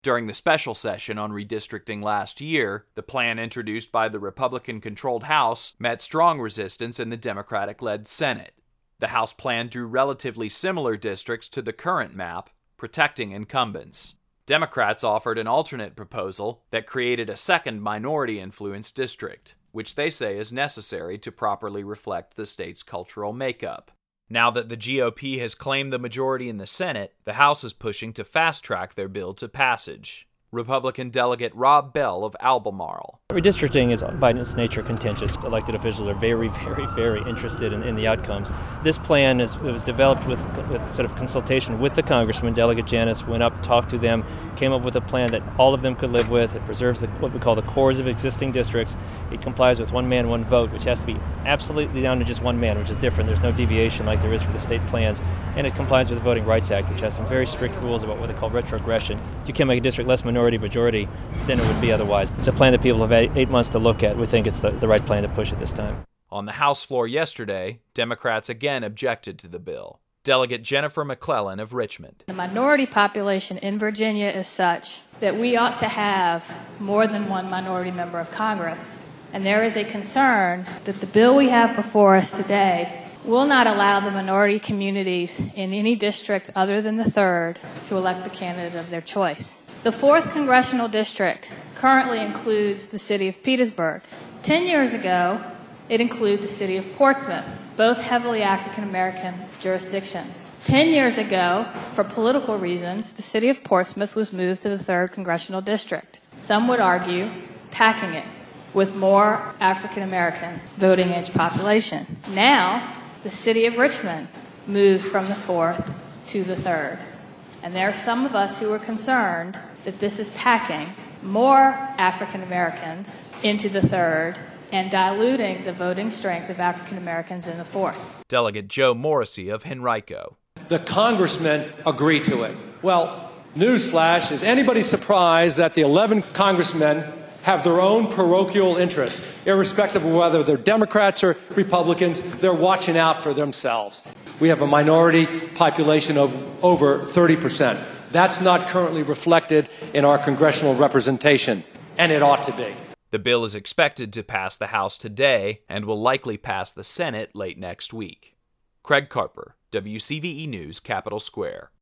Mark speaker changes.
Speaker 1: During the special session on redistricting last year, the plan introduced by the Republican-controlled House met strong resistance in the Democratic-led Senate. The House plan drew relatively similar districts to the current map, protecting incumbents. Democrats offered an alternate proposal that created a second minority-influenced district, which they say is necessary to properly reflect the state's cultural makeup. Now that the GOP has claimed the majority in the Senate, the House is pushing to fast-track their bill to passage. Republican Delegate Rob Bell of Albemarle.
Speaker 2: Redistricting is by its nature contentious. Elected officials are very, very, very interested in the outcomes. This plan was developed with sort of consultation with the congressman. Delegate Janus went up, talked to them, came up with a plan that all of them could live with. It preserves what we call the cores of existing districts. It complies with one man, one vote, which has to be absolutely down to just one man, which is different. There's no deviation like there is for the state plans. And it complies with the Voting Rights Act, which has some very strict rules about what they call retrogression. You can't make a district less majority than it would be otherwise. It's a plan that people have had 8 months to look at. We think it's the right plan to push at this time.
Speaker 1: On the House floor yesterday, Democrats again objected to the bill. Delegate Jennifer McClellan of Richmond.
Speaker 3: The minority population in Virginia is such that we ought to have more than one minority member of Congress. And there is a concern that the bill we have before us today will not allow the minority communities in any district other than the 3rd to elect the candidate of their choice. The 4th Congressional District currently includes the city of Petersburg. 10 years ago, it included the city of Portsmouth, both heavily African-American jurisdictions. 10 years ago, for political reasons, the city of Portsmouth was moved to the 3rd Congressional District. Some would argue packing it with more African-American voting age population. Now, the city of Richmond moves from the 4th to the 3rd. And there are some of us who are concerned that this is packing more African Americans into the 3rd and diluting the voting strength of African Americans in the 4th.
Speaker 1: Delegate Joe Morrissey of Henrico.
Speaker 4: The congressmen agree to it. Well, newsflash, is anybody surprised that the 11 congressmen have their own parochial interests? Irrespective of whether they're Democrats or Republicans, they're watching out for themselves. We have a minority population of over 30%. That's not currently reflected in our congressional representation, and it ought to be.
Speaker 1: The bill is expected to pass the House today and will likely pass the Senate late next week. Craig Carper, WCVE News, Capitol Square.